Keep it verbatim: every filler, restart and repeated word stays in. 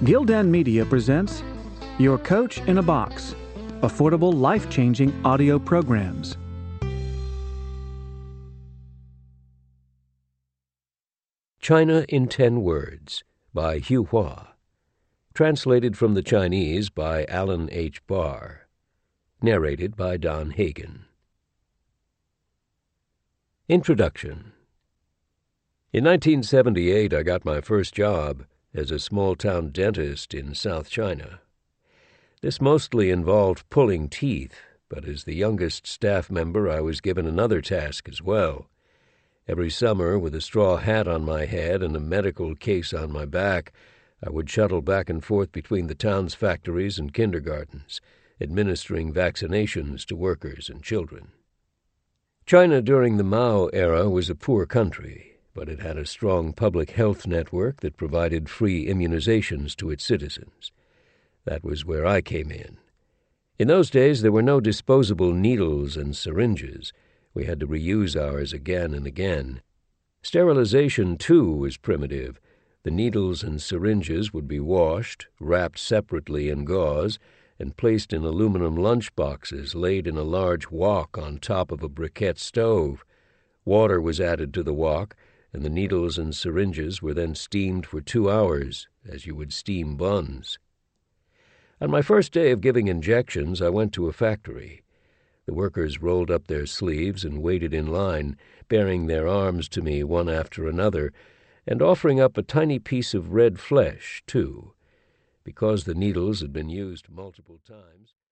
Gildan Media presents Your Coach in a Box, affordable, life-changing audio programs. China in Ten Words by Hugh Hua. Translated from the Chinese by Alan H. Barr. Narrated by Don Hagen. Introduction. In nineteen seventy-eight, I got my first job as a small-town dentist in South China. This mostly involved pulling teeth, but as the youngest staff member, I was given another task as well. Every summer, with a straw hat on my head and a medical case on my back, I would shuttle back and forth between the town's factories and kindergartens, administering vaccinations to workers and children. China during the Mao era was a poor country, but it had a strong public health network that provided free immunizations to its citizens. That was where I came in. In those days, there were no disposable needles and syringes. We had to reuse ours again and again. Sterilization, too, was primitive. The needles and syringes would be washed, wrapped separately in gauze, and placed in aluminum lunch boxes laid in a large wok on top of a briquette stove. Water was added to the wok, and the needles and syringes were then steamed for two hours, as you would steam buns. On my first day of giving injections, I went to a factory. The workers rolled up their sleeves and waited in line, baring their arms to me one after another, and offering up a tiny piece of red flesh, too. Because the needles had been used multiple times,